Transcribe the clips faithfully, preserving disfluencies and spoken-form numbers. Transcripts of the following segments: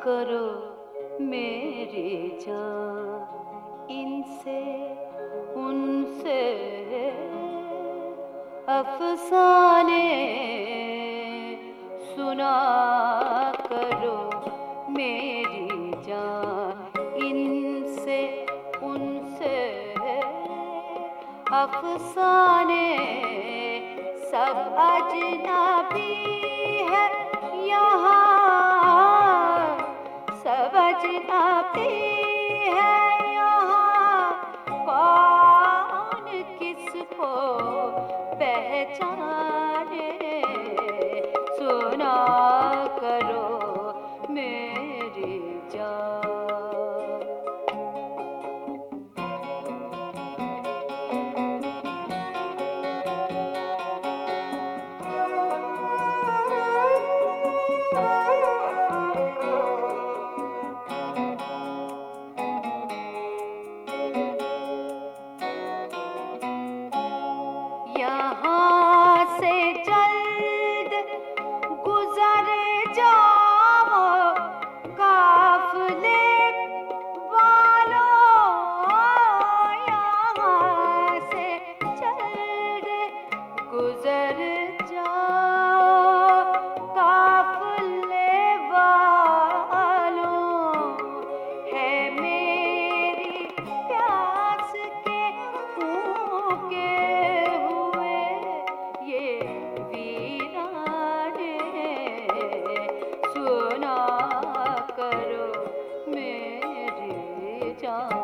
करो मेरी जान, इनसे उनसे अफसाने सुना करो मेरी जान, इनसे उनसे अफसाने सब अजनबी है यहाँ, सब अजनबी है यहाँ, कौन किसको पहचाने, सुना करो मेरी जान। यहाँ से जल्द गुजर जाओ काफिले वालों, यहाँ से जल्द गुजर जाओ काफिले वालों, है मेरी प्यास के फूके सुना करो मेरी जान।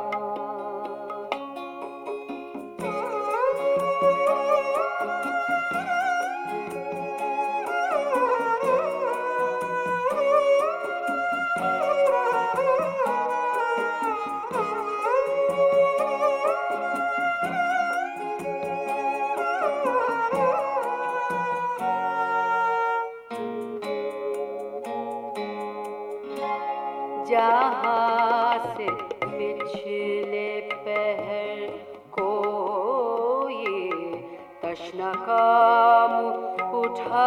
जहाँ से पिछले पहर कोई तशना काम उठा,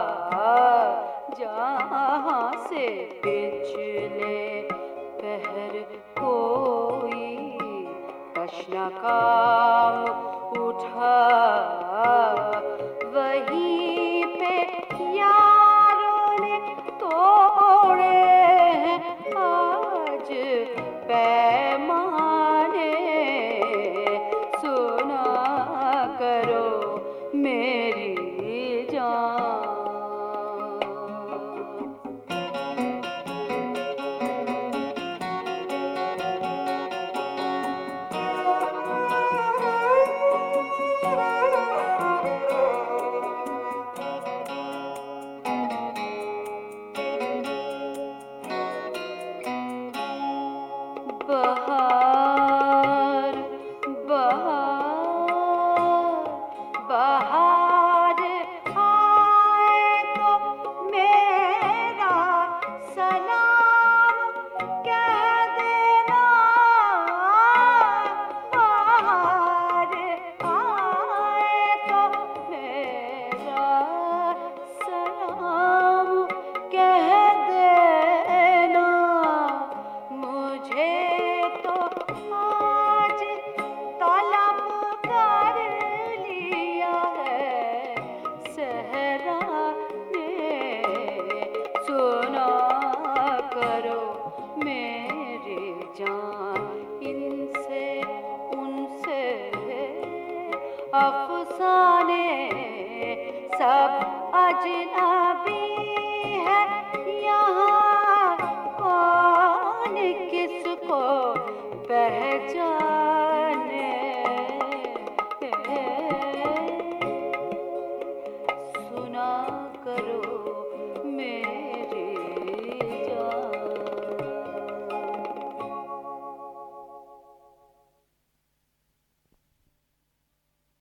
जहाँ से पिछले पहर कोई तशना काम उठा, वहीं पे यारों ने तोड़े आज पैमाने, सुना करो मेरी जान। बहार बहार बहार आए तो मेरा सलाम कह देना, बहार आए तो मेरा सलाम कह देना, मुझे आज तलब कर लिया है सहरा ने, सुना करो मेरी जान, इनसे उनसे अफसाने सब अजनबी